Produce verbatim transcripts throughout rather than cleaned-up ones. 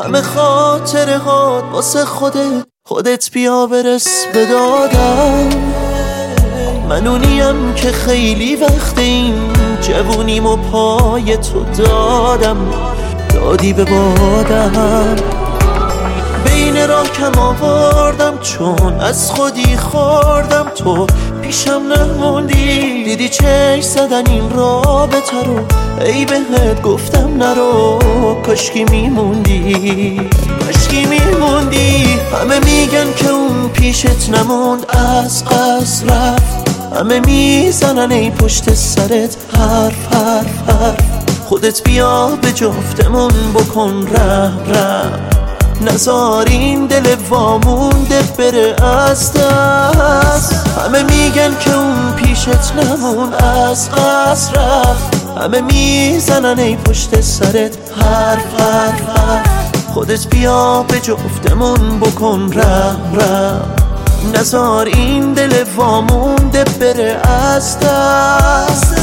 همه خاطره هات واسه خودت، خودت بیا برس به دادم. من اونیم که خیلی وقت این جوونیم و پای تو دادم، دادی به بادم. بین راه کم آوردم چون از خودی خوردم، تو پیشم نموندی. دیدی چشم زدن این رابطه رو، ای بهت گفتم نرو، کاشکی میموندی، کاشکی میموندی. همه میگن که اون پیشت نموند، از قصد رفت. همه میزنن ای پشت سرت حرف حرف حرف. خودت بیا به جفتمون بکن رحم رحم، نزار این دل وامونده بره از دست. همه میگن که اون پیشت نمون، از قصد رفت. همه میزنن ای پشت سرت حرف حرف حرف. خودت بیا به جفتمون بکن رحم رحم، نزار این دل وامونده بره از دست.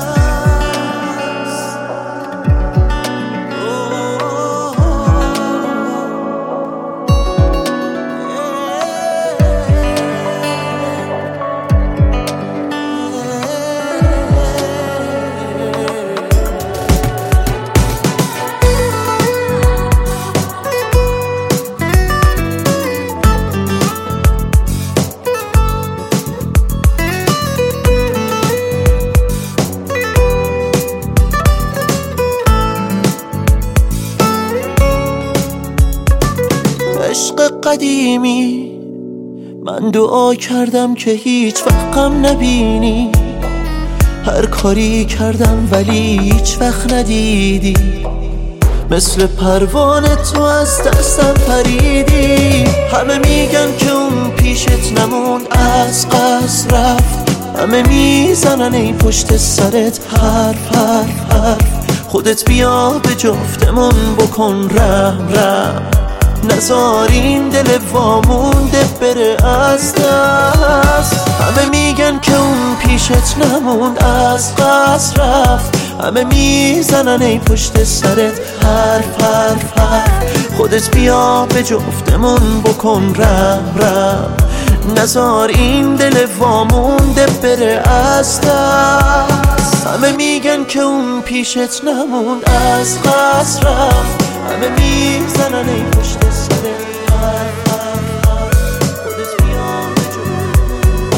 عشق قدیمی من دعا کردم که هیچ وقت غم نبینی. هر کاری کردم ولی هیچ وقت ندیدی، مثل پروانه تو از دستم پریدی. همه میگن که اون پیشت نموند، از قصد رفت. همه میزنن ای پشت سرت حرف حرف حرف. خودت بیا به جفتمون بکن رحم رحم، نزار این دل وامونده بره از دست. همه میگن که اون پیشت نموند، از قصد رفت. همه میزنن ای پشت سرت حرف حرف حرف. خودت بیا به جفتمون بکن رحم رحم، نزار این دل وامونده بره از دست. همه میگن که اون پیشت نموند، از قصد رفت. همه میزنن ای پشت سرت حرف حرف حرف. خودت بیا به جفتمون.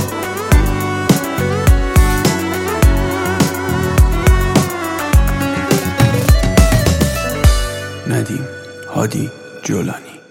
ندیم هادی جولانی.